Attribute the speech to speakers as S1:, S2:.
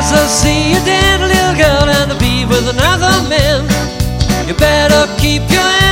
S1: So see you then, little girl, and be with another man. You better keep your